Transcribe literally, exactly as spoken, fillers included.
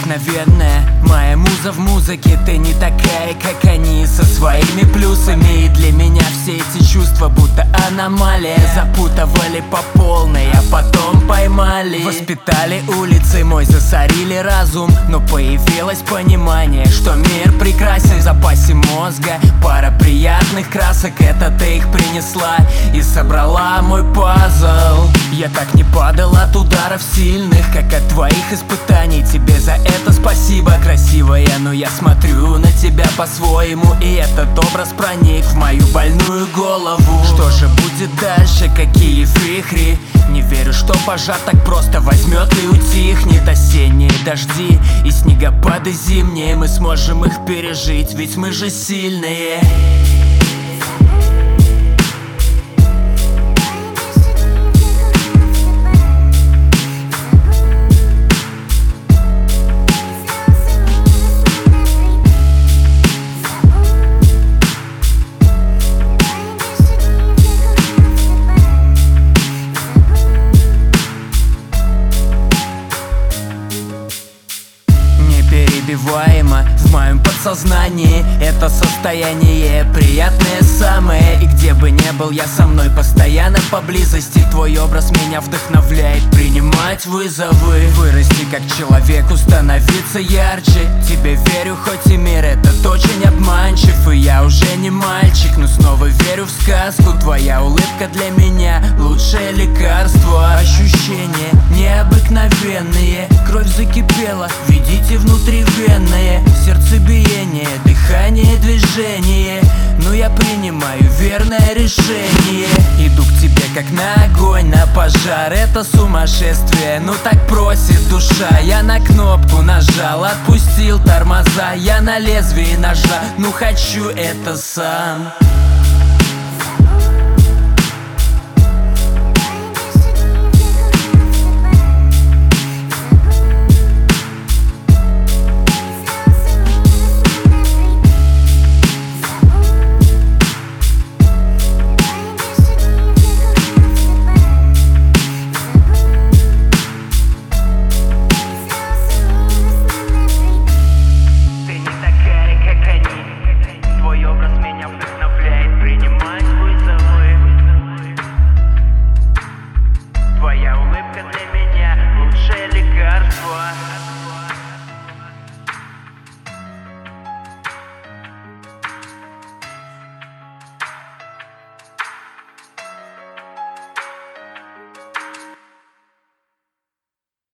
необыкновенная, моя муза в музыке. Ты не такая, как они, со своими плюсами. И для меня все эти чувства будто аномалия. Запутывали по полной, а потом поймали. Воспитали улицы мой, засорили разум. Но появилось понимание, что мир прекрасен. В запасе мозга пара приятных красок. Это ты их принесла и собрала мой пазл. Я так не падал от ударов сильных, как от твоих испытаний. Тебе за это спасибо, красивая, но я смотрю на тебя по-своему. И этот образ проник в мою больную голову. Что же будет дальше, какие вихри? Не верю, что пожар так просто возьмет и утихнет. Осенние дожди и снегопады зимние, мы сможем их пережить, ведь мы же сильные. Неперебиваемо в моем подсознании это состояние приятное самое. И где бы ни был я, со мной постоянно поблизости. Твой образ меня вдохновляет принимать вызовы, вырасти как человеку, становиться ярче. Тебе верю, хоть и мир этот очень обманчив. И я уже не мальчик, но снова верю в сказку. Твоя улыбка для меня лучшее лекарство. Ощущения необыкновенные, кровь закипела, видите внутривенное. Сердцебиение, дыхание, движение. Но я принимаю верное решение. Иду к тебе как на огонь, на пожар. Это сумасшествие, ну так просит душа. Я на кнопку нажал, отпустил тормоза. Я на лезвие ножа, ну хочу это сам.